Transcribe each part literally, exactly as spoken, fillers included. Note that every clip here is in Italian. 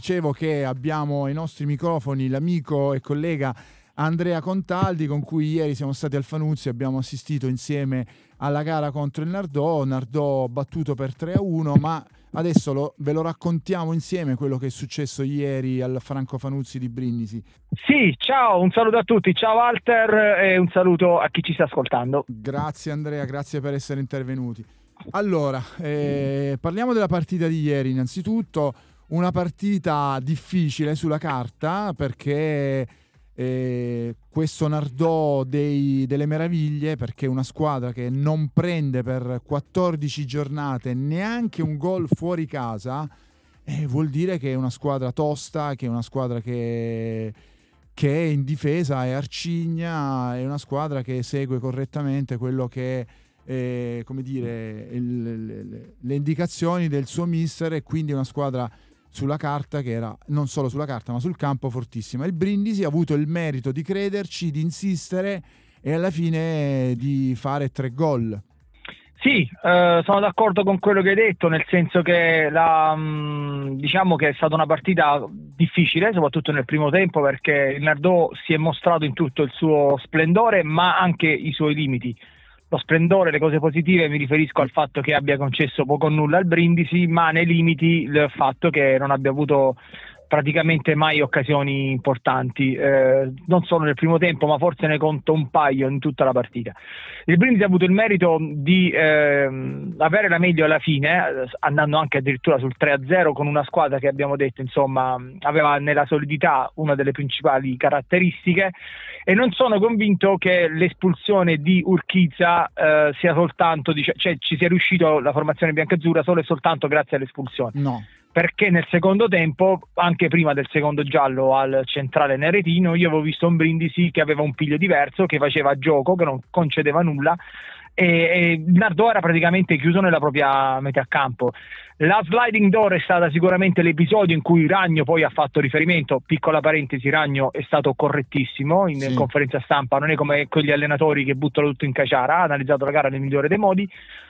Dicevo che abbiamo ai nostri microfoni l'amico e collega Andrea Contaldi, con cui ieri siamo stati al Fanuzzi e abbiamo assistito insieme alla gara contro il Nardò. Nardò battuto per tre a uno, ma adesso lo, ve lo raccontiamo insieme quello che è successo ieri al Franco Fanuzzi di Brindisi. Sì, ciao, un saluto a tutti, ciao Walter e un saluto a chi ci sta ascoltando. Grazie Andrea, grazie per essere intervenuti. Allora, eh, parliamo della partita di ieri innanzitutto. Una partita difficile sulla carta perché eh, questo Nardò dei, delle meraviglie, perché è una squadra che non prende per quattordici giornate neanche un gol fuori casa, eh, vuol dire che è una squadra tosta, che è una squadra che, che è in difesa, è arcigna, è una squadra che segue correttamente quello che è, come dire, il, le, le indicazioni del suo mister, e quindi è una squadra sulla carta che era, non solo sulla carta ma sul campo, fortissima. Il Brindisi ha avuto il merito di crederci, di insistere e alla fine di fare tre gol. Sì, eh, sono d'accordo con quello che hai detto, nel senso che la, mh, diciamo che è stata una partita difficile, soprattutto nel primo tempo, perché il Nardò si è mostrato in tutto il suo splendore ma anche i suoi limiti. Lo splendore, le cose positive, mi riferisco al fatto che abbia concesso poco o nulla al Brindisi, ma nei limiti il fatto che non abbia avuto praticamente mai occasioni importanti, eh, non solo nel primo tempo, ma forse ne conto un paio in tutta la partita. Il Brindisi ha avuto il merito di eh, avere la meglio alla fine, andando anche addirittura sul tre a zero con una squadra che, abbiamo detto, insomma, aveva nella solidità una delle principali caratteristiche, e non sono convinto che l'espulsione di Urquiza eh, sia soltanto, cioè ci sia riuscito la formazione biancazzurra solo e soltanto grazie all'espulsione. No. Perché nel secondo tempo, anche prima del secondo giallo al centrale neretino, io avevo visto un Brindisi che aveva un piglio diverso, che faceva gioco, che non concedeva nulla, e, e il Nardò era praticamente chiuso nella propria metà campo. La sliding door è stata sicuramente l'episodio in cui Ragno poi ha fatto riferimento, piccola parentesi, Ragno è stato correttissimo in Sì. conferenza stampa, non è come quegli allenatori che buttano tutto in caciara, ha analizzato la gara nel migliore dei modi.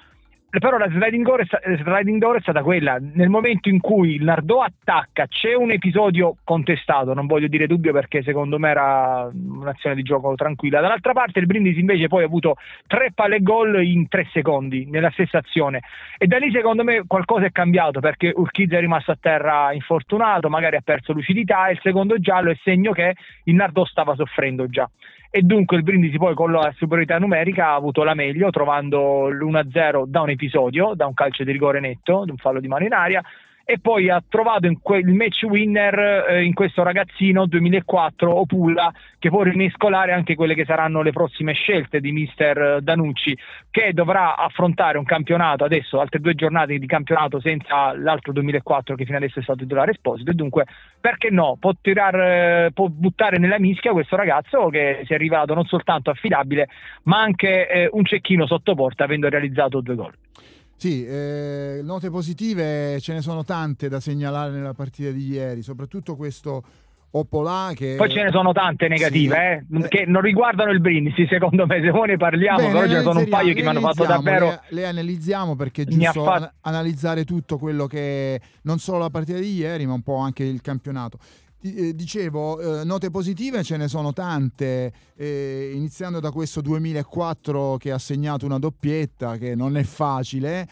Però la sliding door, è, sliding door è stata quella, nel momento in cui il Nardò attacca, c'è un episodio contestato, non voglio dire dubbio perché secondo me era un'azione di gioco tranquilla. Dall'altra parte il Brindisi invece poi ha avuto tre palle gol in tre secondi nella stessa azione, e da lì secondo me qualcosa è cambiato, perché Urquiza è rimasto a terra infortunato, magari ha perso lucidità, e il secondo giallo è segno che il Nardò stava soffrendo già. E dunque il Brindisi poi con la superiorità numerica ha avuto la meglio, trovando l'uno a zero da un episodio, da un calcio di rigore netto, da un fallo di mano in aria, e poi ha trovato in quel match winner eh, in questo ragazzino duemilaquattro Opulla, che può rimescolare anche quelle che saranno le prossime scelte di mister Danucci, che dovrà affrontare un campionato adesso, altre due giornate di campionato senza l'altro duemilaquattro che fino adesso è stato titolare Esposito, e dunque perché no, può tirar, può buttare nella mischia questo ragazzo che si è rivelato non soltanto affidabile ma anche eh, un cecchino sotto porta, avendo realizzato due gol. Sì, eh, note positive ce ne sono tante da segnalare nella partita di ieri, soprattutto questo Opolà che... Poi ce ne sono tante negative, sì, eh, che non riguardano il Brindisi, secondo me, se poi ne parliamo. Beh, però ce ne sono un paio che mi hanno fatto davvero... Le, le analizziamo, perché è giusto fatto... analizzare tutto quello che... non solo la partita di ieri, ma un po' anche il campionato. Dicevo, eh, note positive ce ne sono tante, eh, iniziando da questo duemilaquattro che ha segnato una doppietta, che non è facile,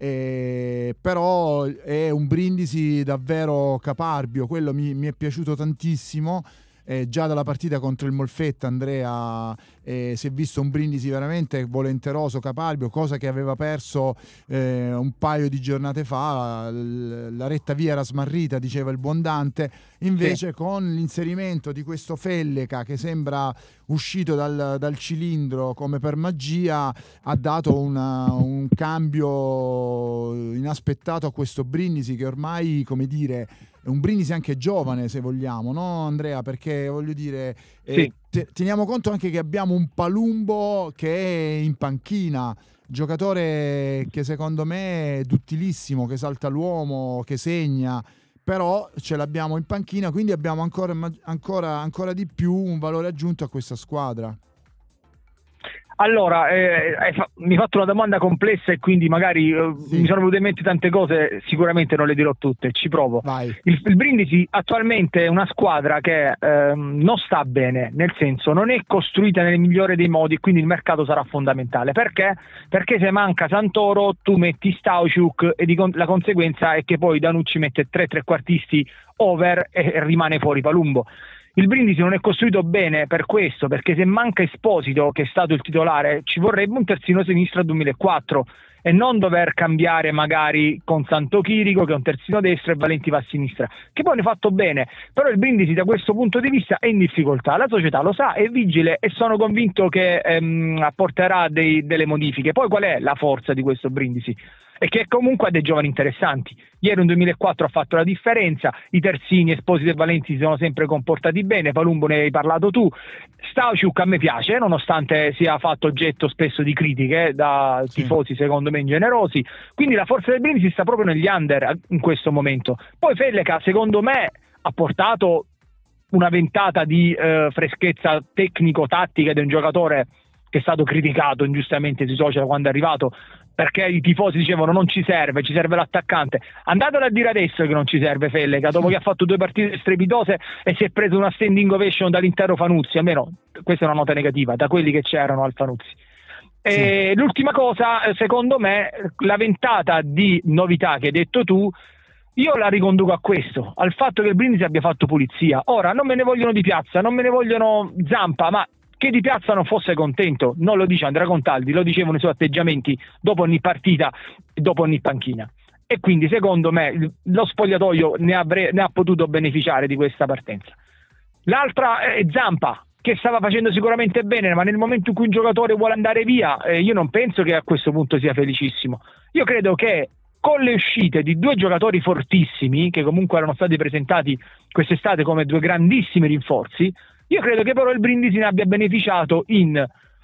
eh, però è un Brindisi davvero caparbio, quello mi, mi è piaciuto tantissimo. Eh, già dalla partita contro il Molfetta, Andrea, eh, si è visto un Brindisi veramente volenteroso, caparbio, cosa che aveva perso eh, un paio di giornate fa. L- la retta via era smarrita, diceva il buon Dante, invece sì. Con l'inserimento di questo Felleca che sembra uscito dal, dal cilindro come per magia, ha dato una, un cambio inaspettato a questo Brindisi, che ormai, come dire, è un Brindisi anche giovane, se vogliamo, no Andrea? Perché voglio dire, eh, sì. te, teniamo conto anche che abbiamo un Palumbo che è in panchina, giocatore che secondo me è duttilissimo, che salta l'uomo, che segna, però ce l'abbiamo in panchina, quindi abbiamo ancora, ancora, ancora di più un valore aggiunto a questa squadra. Allora, eh, fa- mi hai fatto una domanda complessa e quindi magari eh, Sì. mi sono venute in mente tante cose, sicuramente non le dirò tutte, ci provo. Vai. Il, il Brindisi attualmente è una squadra che ehm, non sta bene, nel senso non è costruita nel migliore dei modi e quindi il mercato sarà fondamentale. Perché? Perché se manca Santoro tu metti Stauciuk e di con- la conseguenza è che poi Danucci mette tre trequartisti over e, e rimane fuori Palumbo. Il Brindisi non è costruito bene per questo, perché se manca Esposito, che è stato il titolare, ci vorrebbe un terzino sinistro a duemilaquattro e non dover cambiare magari con Santo Chirico, che è un terzino destro, e Valenti va a sinistra, che poi ne ha fatto bene, però il Brindisi da questo punto di vista è in difficoltà, la società lo sa, è vigile e sono convinto che ehm, apporterà dei, delle modifiche. Poi qual è la forza di questo Brindisi? E che comunque ha dei giovani interessanti. Ieri un duemilaquattro ha fatto la differenza, i terzini Esposito e Valenti si sono sempre comportati bene, Palumbo ne hai parlato tu, Stauciuk a me piace nonostante sia fatto oggetto spesso di critiche da Sì. tifosi secondo me ingenerosi, quindi la forza del Brindisi sta proprio negli under in questo momento. Poi Felleca secondo me ha portato una ventata di eh, freschezza tecnico-tattica di un giocatore che è stato criticato ingiustamente sui social quando è arrivato, perché i tifosi dicevano non ci serve, ci serve l'attaccante. Andatelo a dire adesso che non ci serve Felleca, dopo che ha fatto due partite strepitose e si è preso una standing ovation dall'intero Fanuzzi, almeno questa è una nota negativa da quelli che c'erano al Fanuzzi. E sì. L'ultima cosa, secondo me, la ventata di novità che hai detto tu, io la riconduco a questo, al fatto che il Brindisi abbia fatto pulizia. Ora, non me ne vogliono di Piazza, non me ne vogliono Zampa, ma che di Piazza non fosse contento, non lo dice Andrea Contaldi, lo dicevano i suoi atteggiamenti dopo ogni partita e dopo ogni panchina. E quindi secondo me lo spogliatoio ne, avre- ne ha potuto beneficiare di questa partenza. L'altra è Zampa, che stava facendo sicuramente bene, ma nel momento in cui un giocatore vuole andare via, eh, io non penso che a questo punto sia felicissimo. Io credo che con le uscite di due giocatori fortissimi, che comunque erano stati presentati quest'estate come due grandissimi rinforzi, io credo che però il Brindisi ne abbia beneficiato in,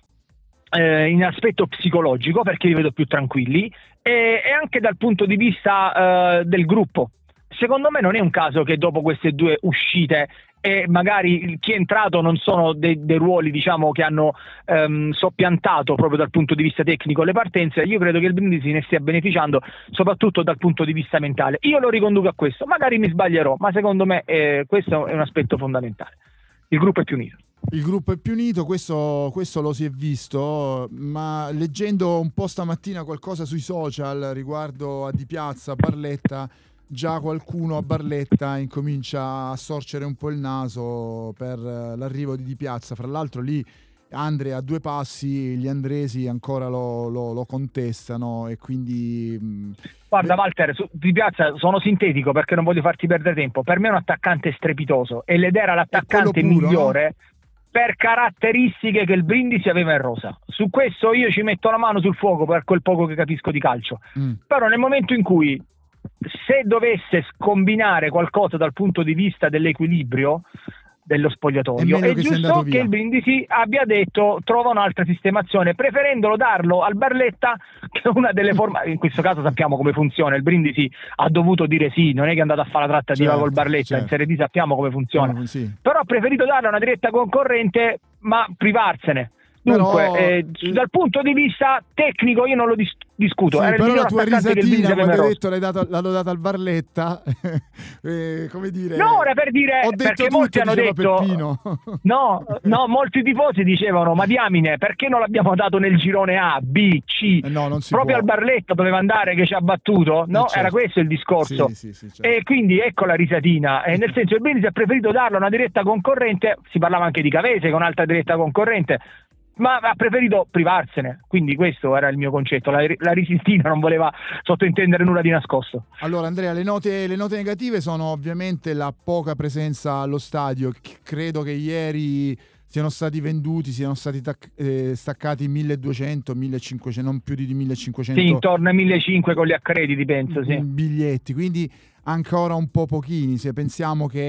eh, in aspetto psicologico, perché li vedo più tranquilli, e, e anche dal punto di vista eh, del gruppo. Secondo me non è un caso che dopo queste due uscite e magari chi è entrato non sono dei, dei ruoli diciamo che hanno ehm, soppiantato proprio dal punto di vista tecnico le partenze. Io credo che il Brindisi ne stia beneficiando soprattutto dal punto di vista mentale. Io lo riconduco a questo, magari mi sbaglierò, ma secondo me eh, questo è un aspetto fondamentale. Il gruppo è più unito. Il gruppo è più unito, questo, questo lo si è visto, ma leggendo un po' stamattina qualcosa sui social riguardo a Di Piazza, Barletta, già qualcuno a Barletta incomincia a storcere un po' il naso per l'arrivo di Di Piazza. Fra l'altro lì Andrea a due passi, gli andresi ancora lo, lo, lo contestano e quindi... Guarda Walter, su, Di Piazza sono sintetico perché non voglio farti perdere tempo, per me è un attaccante strepitoso ed era l'attaccante puro, migliore no? Per caratteristiche che il Brindisi aveva in rosa. Su questo io ci metto la mano sul fuoco per quel poco che capisco di calcio, mm. Però nel momento in cui se dovesse scombinare qualcosa dal punto di vista dell'equilibrio dello spogliatoio è, è che giusto che il Brindisi abbia detto trova un'altra sistemazione, preferendolo darlo al Barletta, che è una delle forme, in questo caso sappiamo come funziona, il Brindisi ha dovuto dire sì, non è che è andato a fare la trattativa certo, col Barletta, certo. In Serie D sappiamo come funziona, no, sì. Però ha preferito darlo a una diretta concorrente ma privarsene. Dunque, però, eh, dal punto di vista tecnico io non lo dis- discuto. Sì, era però la tua risatina quando hai detto l'hai dato, l'hanno data al Barletta, eh, come dire... No, era per dire, ho detto perché tutto, molti hanno detto... Peppino. no, no, molti tifosi dicevano, ma diamine, perché non l'abbiamo dato nel girone A, B, C? Eh no, non si proprio può. al Barletta doveva andare che ci ha battuto? No, eh certo. Era questo il discorso. Sì, sì, sì, certo. E quindi ecco la risatina. E nel senso il Brindisi ha preferito darlo a una diretta concorrente, si parlava anche di Cavese con un'altra diretta concorrente, ma ha preferito privarsene, quindi questo era il mio concetto. La, la risistina non voleva sottintendere nulla di nascosto. Allora Andrea, le note, le note negative sono ovviamente la poca presenza allo stadio. Credo che ieri siano stati venduti, siano stati tac- eh, staccati milleduecento, millecinquecento, non più di millecinquecento. Sì, intorno ai millecinquecento con gli accrediti penso, sì. Biglietti, quindi ancora un po' pochini, se pensiamo che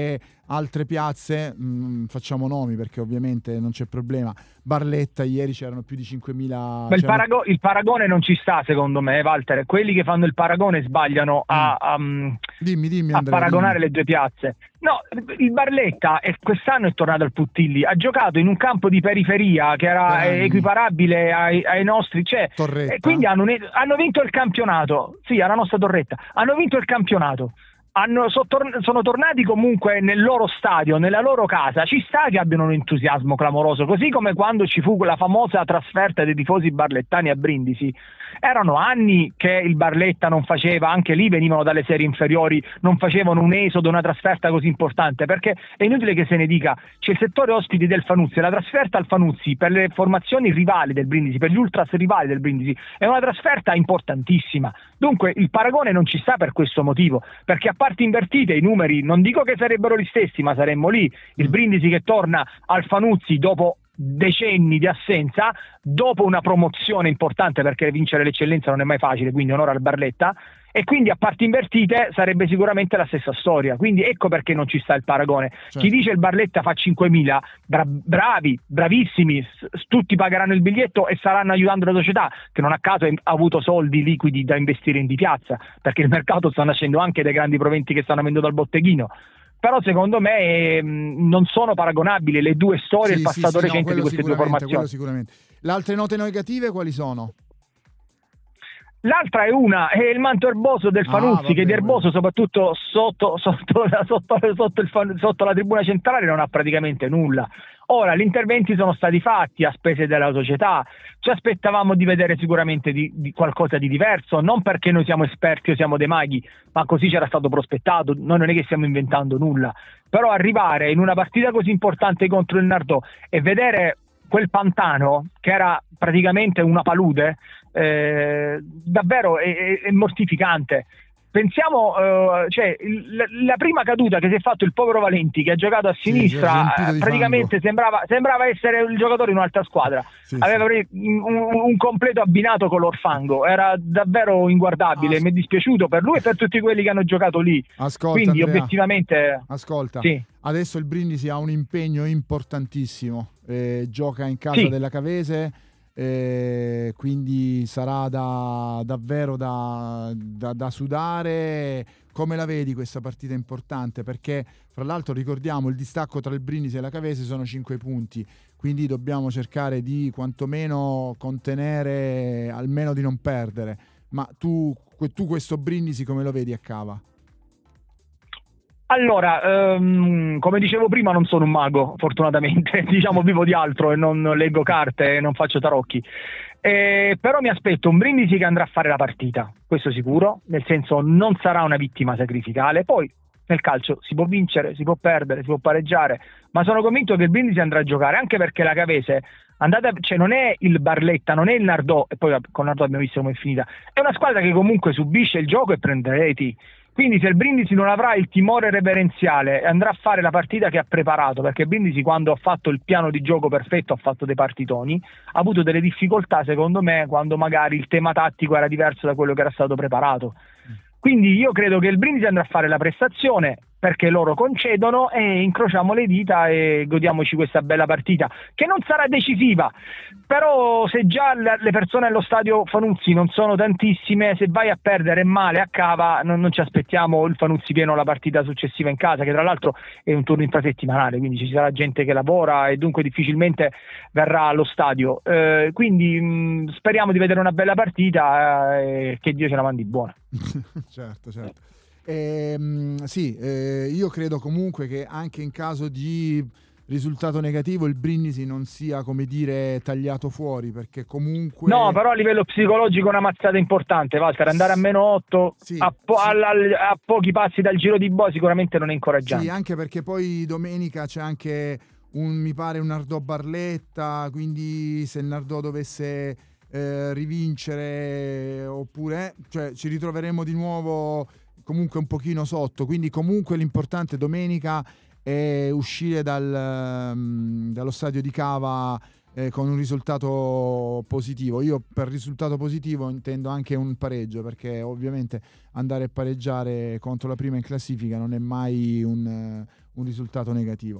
altre piazze, mh, facciamo nomi perché ovviamente non c'è problema. Barletta, ieri c'erano più di cinquemila. Ma il, parago- il paragone non ci sta, secondo me, Walter. Quelli che fanno il paragone sbagliano a, a, dimmi, dimmi, a Andrea, paragonare dimmi. le due piazze. No, il Barletta è, quest'anno è tornato al Puttilli, ha giocato in un campo di periferia che era equiparabile ai, ai nostri, cioè, e quindi hanno, hanno vinto il campionato. Sì, alla nostra Torretta. Hanno vinto il campionato. Hanno, sono tornati comunque nel loro stadio, nella loro casa. Ci sta che abbiano un entusiasmo clamoroso, così come quando ci fu la famosa trasferta dei tifosi barlettani a Brindisi. Erano anni che il Barletta non faceva, anche lì venivano dalle serie inferiori, non facevano un esodo, una trasferta così importante, perché è inutile che se ne dica, c'è il settore ospiti del Fanuzzi, la trasferta al Fanuzzi per le formazioni rivali del Brindisi, per gli ultras rivali del Brindisi, è una trasferta importantissima. Dunque il paragone non ci sta per questo motivo, perché a parti invertite i numeri non dico che sarebbero gli stessi, ma saremmo lì, il Brindisi che torna al Fanuzzi dopo decenni di assenza, dopo una promozione importante, perché vincere l'eccellenza non è mai facile, quindi onore al Barletta, e quindi a parti invertite sarebbe sicuramente la stessa storia. Quindi ecco perché non ci sta il paragone. Certo. Chi dice il Barletta fa cinquemila, bra- bravi, bravissimi, s- tutti pagheranno il biglietto e staranno aiutando la società, che non a caso ha avuto soldi liquidi da investire in di piazza, perché il mercato sta nascendo anche dai grandi proventi che stanno avendo dal botteghino. Però secondo me eh, non sono paragonabili le due storie, sì, il passato sì, sì, recente no, di queste due formazioni. Sicuramente. Le altre note negative quali sono? L'altra è una, è il manto erboso del Fanuzzi, ah, vabbè, che di erboso soprattutto sotto, sotto, sotto, sotto, il, sotto la tribuna centrale non ha praticamente nulla. Ora, gli interventi sono stati fatti a spese della società, ci aspettavamo di vedere sicuramente di, di qualcosa di diverso, non perché noi siamo esperti o siamo dei maghi, ma così c'era stato prospettato, noi non è che stiamo inventando nulla. Però arrivare in una partita così importante contro il Nardò e vedere quel pantano, che era praticamente una palude, eh, davvero è, è, è mortificante. Pensiamo, uh, cioè, il, la prima caduta che si è fatto il povero Valenti, che ha giocato a sinistra, sì, praticamente sembrava, sembrava essere il giocatore in un'altra squadra. Sì, aveva sì. Un, un completo abbinato color fango, era davvero inguardabile. As- Mi è dispiaciuto per lui e per tutti quelli che hanno giocato lì. Ascolta, Quindi Andrea, obiettivamente ascolta, sì. Adesso il Brindisi ha un impegno importantissimo, eh, gioca in casa sì. della Cavese. Eh, quindi sarà da, davvero da, da, da sudare. Come la vedi questa partita importante? Perché fra l'altro ricordiamo il distacco tra il Brindisi e la Cavese sono cinque punti, quindi dobbiamo cercare di quantomeno contenere, almeno di non perdere. Ma tu, tu questo Brindisi come lo vedi a Cava? Allora, um, come dicevo prima, non sono un mago, fortunatamente, diciamo vivo di altro e non leggo carte e non faccio tarocchi, eh, però mi aspetto un Brindisi che andrà a fare la partita, questo sicuro, nel senso non sarà una vittima sacrificale. Poi nel calcio si può vincere, si può perdere, si può pareggiare, ma sono convinto che il Brindisi andrà a giocare, anche perché la Cavese andate, cioè non è il Barletta, non è il Nardò, e poi con Nardò abbiamo visto come è finita, è una squadra che comunque subisce il gioco e prende reti. Quindi se il Brindisi non avrà il timore reverenziale e andrà a fare la partita che ha preparato, perché il Brindisi quando ha fatto il piano di gioco perfetto ha fatto dei partitoni, ha avuto delle difficoltà secondo me quando magari il tema tattico era diverso da quello che era stato preparato. Quindi io credo che il Brindisi andrà a fare la prestazione perché loro concedono e incrociamo le dita e godiamoci questa bella partita che non sarà decisiva, però se già le persone allo stadio Fanuzzi non sono tantissime, se vai a perdere male a Cava non, non ci aspettiamo il Fanuzzi pieno la partita successiva in casa, che tra l'altro è un turno infrasettimanale, quindi ci sarà gente che lavora e dunque difficilmente verrà allo stadio, eh, quindi mh, speriamo di vedere una bella partita eh, e che Dio ce la mandi buona. Certo, certo. Eh, sì, eh, io credo comunque che anche in caso di risultato negativo il Brindisi non sia, come dire, tagliato fuori, perché comunque no, però a livello psicologico è una mazzata importante, Walter, andare a meno otto sì, a, po- sì. a, a, a pochi passi dal giro di boa sicuramente non è incoraggiante. Sì, anche perché poi domenica c'è anche un, mi pare un Nardò Barletta, quindi se il Nardò dovesse eh, rivincere oppure cioè ci ritroveremo di nuovo comunque un pochino sotto, quindi comunque l'importante domenica è uscire dal, um, dallo stadio di Cava eh, con un risultato positivo. Io per risultato positivo intendo anche un pareggio, perché ovviamente andare a pareggiare contro la prima in classifica non è mai un, un risultato negativo.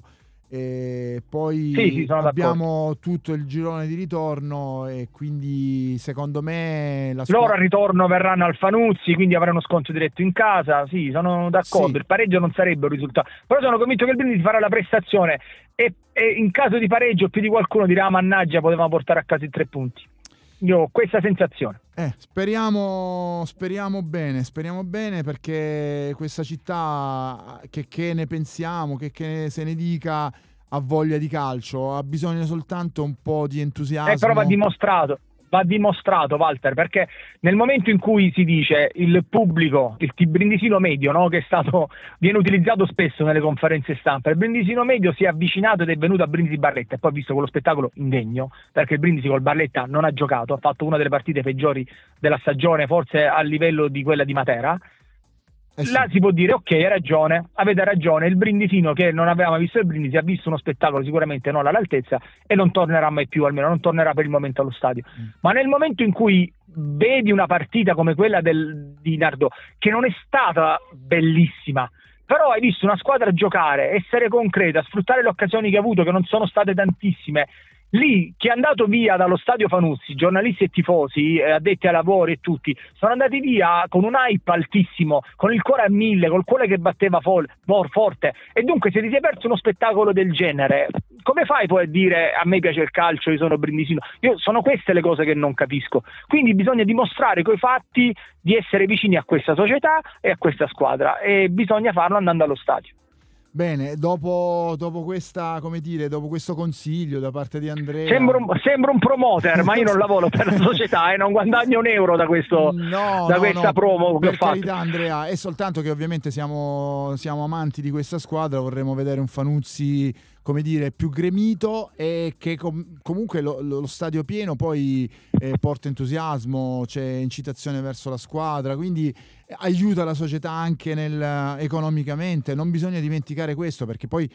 E poi sì, sì, abbiamo d'accordo. tutto il girone di ritorno e quindi secondo me la squadra... loro al ritorno verranno al Fanuzzi, quindi avranno scontro diretto in casa. Sì, sono d'accordo, sì. Il pareggio non sarebbe un risultato, però sono convinto che il Brindisi farà la prestazione e, e in caso di pareggio più di qualcuno dirà mannaggia, potevamo portare a casa i tre punti. Io ho questa sensazione. Eh, speriamo, speriamo bene, speriamo bene perché questa città, che, che ne pensiamo, che, che se ne dica, ha voglia di calcio, ha bisogno soltanto un po' di entusiasmo. Eh, però va dimostrato, va dimostrato, Walter, perché nel momento in cui si dice il pubblico, il brindisino medio, no, che è stato, viene utilizzato spesso nelle conferenze stampa, il brindisino medio si è avvicinato ed è venuto a Brindisi Barletta e poi ha visto quello spettacolo indegno, perché il Brindisi col Barletta non ha giocato, ha fatto una delle partite peggiori della stagione, forse a livello di quella di Matera. Eh sì. Là si può dire ok, hai ragione, avete ragione, il brindisino che non aveva mai visto il Brindisi ha visto uno spettacolo sicuramente non all'altezza e non tornerà mai più, almeno non tornerà per il momento allo stadio. Mm. Ma nel momento in cui vedi una partita come quella del, di Nardò, che non è stata bellissima, però hai visto una squadra giocare, essere concreta, sfruttare le occasioni che ha avuto, che non sono state tantissime, lì chi è andato via dallo stadio Fanuzzi, giornalisti e tifosi, eh, addetti ai lavori e tutti, sono andati via con un hype altissimo, con il cuore a mille, col cuore che batteva fol- forte, e dunque se ti sei perso uno spettacolo del genere, come fai poi a dire a me piace il calcio, io sono brindisino? Io sono queste le cose che non capisco, quindi bisogna dimostrare coi fatti di essere vicini a questa società e a questa squadra e bisogna farlo andando allo stadio. Bene, dopo, dopo questa, come dire, dopo questo consiglio da parte di Andrea... Sembra un, sembra un promoter, ma io non lavoro per la società e non guadagno un euro da, questo, no, da no, questa no, promo che per ho fatto. carità, Andrea, è soltanto che ovviamente siamo, siamo amanti di questa squadra, vorremmo vedere un Fanuzzi, come dire, più gremito e che com- comunque lo, lo stadio pieno poi eh, porta entusiasmo, c'è incitazione verso la squadra, quindi aiuta la società anche nel, economicamente. Non bisogna dimenticare questo, perché poi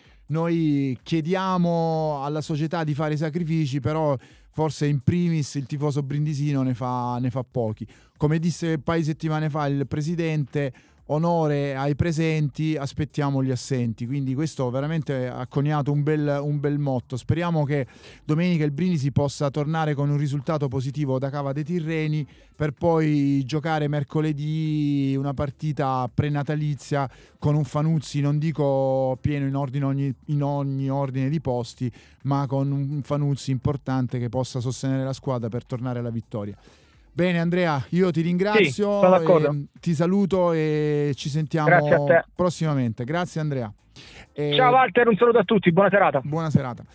noi chiediamo alla società di fare sacrifici, però forse in primis il tifoso brindisino ne fa, ne fa pochi. Come disse un paio di settimane fa il presidente, onore ai presenti, aspettiamo gli assenti. Quindi questo veramente ha coniato un bel, un bel motto. Speriamo che domenica il Brindisi possa tornare con un risultato positivo da Cava dei Tirreni, per poi giocare mercoledì una partita prenatalizia con un Fanuzzi, non dico pieno in, ordine ogni, in ogni ordine di posti, ma con un Fanuzzi importante che possa sostenere la squadra per tornare alla vittoria. Bene Andrea, io ti ringrazio, sì, e ti saluto e ci sentiamo prossimamente. Grazie Andrea. E... Ciao Walter, un saluto a tutti, buona serata. Buona serata.